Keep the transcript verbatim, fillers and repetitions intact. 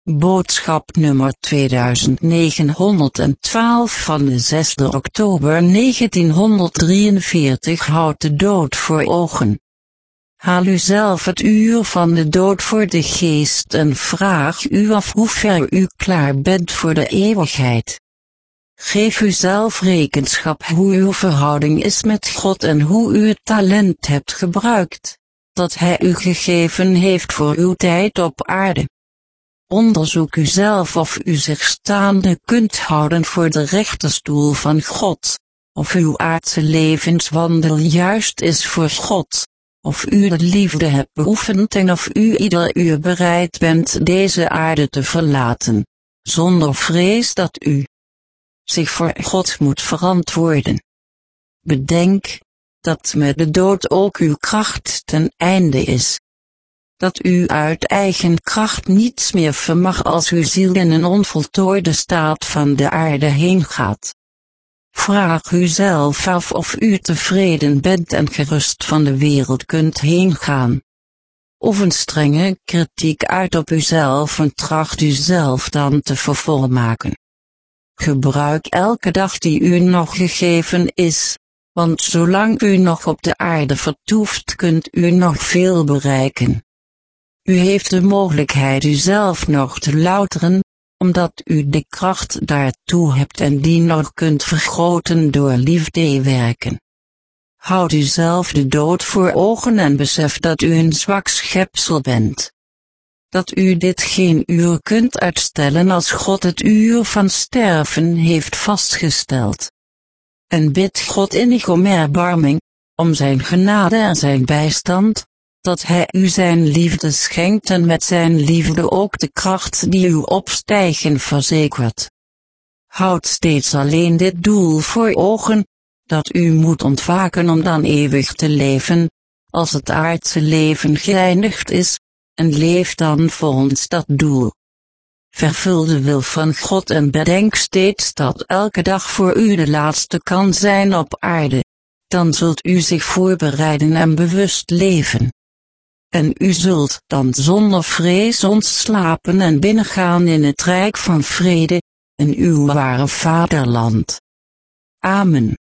Boodschap nummer tweeduizend negenhonderdtwaalf van de zesde oktober negentienhonderddrieënveertig houdt de dood voor ogen. Haal uzelf het uur van de dood voor de geest en vraag u af hoe ver u klaar bent voor de eeuwigheid. Geef uzelf rekenschap hoe uw verhouding is met God en hoe u het talent hebt gebruikt, dat Hij u gegeven heeft voor uw tijd op aarde. Onderzoek uzelf of u zich staande kunt houden voor de rechterstoel van God, of uw aardse levenswandel juist is voor God, of u de liefde hebt beoefend en of u ieder uur bereid bent deze aarde te verlaten, zonder vrees dat u zich voor God moet verantwoorden. Bedenk, dat met de dood ook uw kracht ten einde is. Dat u uit eigen kracht niets meer vermag als uw ziel in een onvoltooide staat van de aarde heen gaat. Vraag uzelf af of u tevreden bent en gerust van de wereld kunt heen gaan. Oefen strenge kritiek uit op uzelf en tracht uzelf dan te vervolmaken. Gebruik elke dag die u nog gegeven is, want zolang u nog op de aarde vertoeft kunt u nog veel bereiken. U heeft de mogelijkheid uzelf nog te louteren, omdat u de kracht daartoe hebt en die nog kunt vergroten door liefdewerken. Houd uzelf de dood voor ogen en besef dat u een zwak schepsel bent. Dat u dit geen uur kunt uitstellen als God het uur van sterven heeft vastgesteld. En bid God innig om erbarming, om zijn genade en zijn bijstand, dat Hij u zijn liefde schenkt en met zijn liefde ook de kracht die uw opstijgen verzekert. Houd steeds alleen dit doel voor ogen, dat u moet ontwaken om dan eeuwig te leven, als het aardse leven geëindigd is, en leef dan volgens dat doel. Vervul de wil van God en bedenk steeds dat elke dag voor u de laatste kan zijn op aarde, dan zult u zich voorbereiden en bewust leven. En u zult dan zonder vrees ontslapen en binnengaan in het rijk van vrede, in uw ware vaderland. Amen.